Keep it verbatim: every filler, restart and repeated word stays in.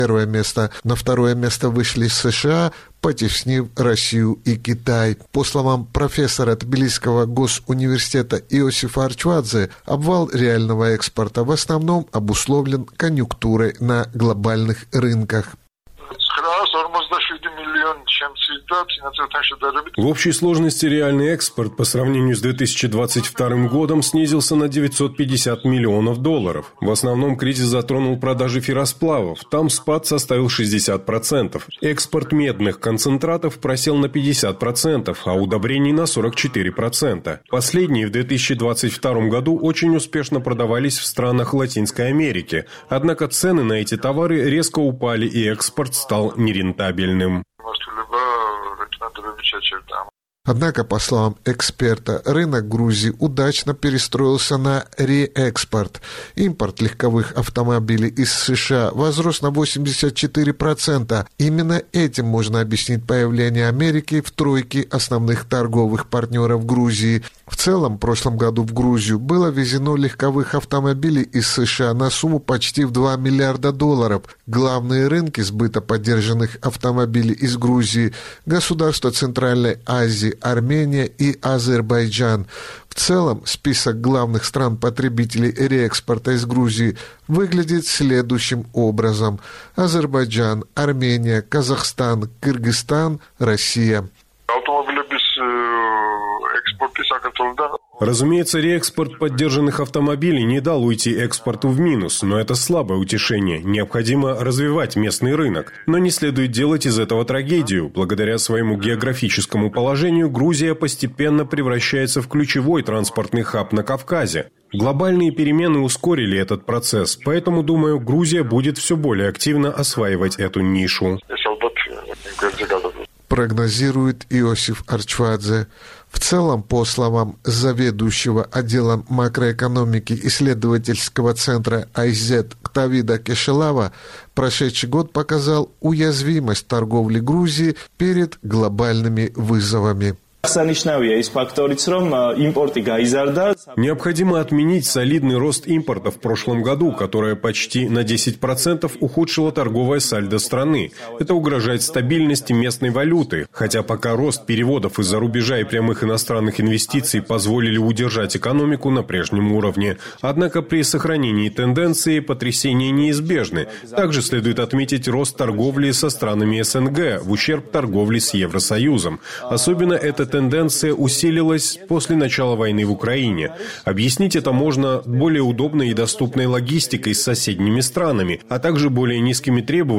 первое место. На второе место вышли США, потеснив Россию и Китай. По словам профессора Тбилисского госуниверситета Иосифа Арчвадзе, обвал реального экспорта в основном обусловлен конъюнктурой на глобальных рынках. В общей сложности реальный экспорт по сравнению с две тысячи двадцать вторым годом снизился на девятьсот пятьдесят миллионов долларов. В основном кризис затронул продажи ферросплавов. Там спад составил шестьдесят процентов. Экспорт медных концентратов просел на пятьдесят процентов, а удобрений на сорок четыре процента. Последние в две тысячи двадцать втором году очень успешно продавались в странах Латинской Америки. Однако цены на эти товары резко упали, и экспорт стал нерентабельным. Однако, по словам эксперта, рынок Грузии удачно перестроился на реэкспорт. Импорт легковых автомобилей из США возрос на восемьдесят четыре процента. Именно этим можно объяснить появление Америки в тройке основных торговых партнеров Грузии. В целом, в прошлом году в Грузию было везено легковых автомобилей из США на сумму почти в два миллиарда долларов. Главные рынки сбыта поддержанных автомобилей из Грузии – государства Центральной Азии, Армения и Азербайджан. В целом, список главных стран-потребителей реэкспорта из Грузии выглядит следующим образом: Азербайджан, Армения, Казахстан, Кыргызстан, Россия. Разумеется, реэкспорт поддержанных автомобилей не дал уйти экспорту в минус, но это слабое утешение. Необходимо развивать местный рынок. Но не следует делать из этого трагедию. Благодаря своему географическому положению Грузия постепенно превращается в ключевой транспортный хаб на Кавказе. Глобальные перемены ускорили этот процесс, поэтому, думаю, Грузия будет все более активно осваивать эту нишу. Прогнозирует Иосиф Арчвадзе. В целом, по словам заведующего отделом макроэкономики исследовательского центра Айзет Ктавида Кешелава, прошедший год показал уязвимость торговли Грузии перед глобальными вызовами. Необходимо отменить солидный рост импорта в прошлом году, которое почти на десять процентов ухудшило торговое сальдо страны. Это угрожает стабильности местной валюты. Хотя пока рост переводов из-за рубежа и прямых иностранных инвестиций позволили удержать экономику на прежнем уровне. Однако при сохранении тенденции потрясения неизбежны. Также следует отметить рост торговли со странами СНГ в ущерб торговли с Евросоюзом. Особенно это тенденция усилилась после начала войны в Украине. Объяснить это можно более удобной и доступной логистикой с соседними странами, а также более низкими требованиями